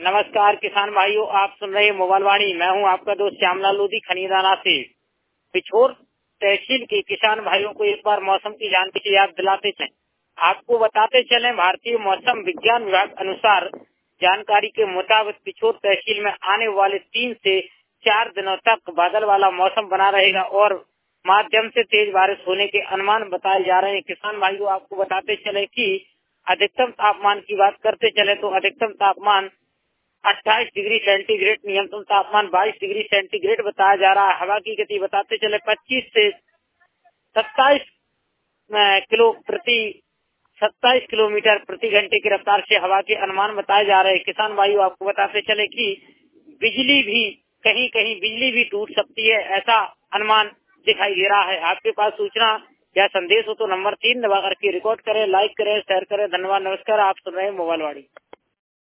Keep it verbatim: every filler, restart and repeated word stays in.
नमस्कार किसान भाइयों, आप सुन रहे हैं मोबाइल वाणी। मैं हूं आपका दोस्त श्यामलाल लोधी खनीदाना से। पिछोर तहसील के किसान भाइयों को एक बार मौसम की जानकारी याद दिलाते चलें। आपको बताते चलें, भारतीय मौसम विज्ञान विभाग अनुसार जानकारी के मुताबिक पिछोर तहसील में आने वाले तीन से चार दिनों तक बादल वाला मौसम बना रहेगा और माध्यम से तेज बारिश होने के अनुमान बताए जा रहे हैं। किसान भाइयों, आपको बताते चले कि अधिकतम तापमान की बात करते चले तो अधिकतम तापमान अट्ठाईस डिग्री सेंटीग्रेड, न्यूनतम तापमान बाईस डिग्री सेंटीग्रेड बताया जा रहा है। हवा की गति बताते चले पच्चीस से सत्ताईस किलो प्रति सत्ताईस किलोमीटर प्रति घंटे की रफ्तार से हवा के अनुमान बताए जा रहे हैं। किसान भाइयों, आपको बताते चले कि बिजली भी कहीं कहीं बिजली भी टूट सकती है, ऐसा अनुमान दिखाई दे रहा है। आपके पास सूचना या संदेश हो तो नंबर तीन दबा करके रिकॉर्ड करें, लाइक करें, शेयर करें। धन्यवाद, नमस्कार। आप सुन रहे हैं मोबाइल वाणी।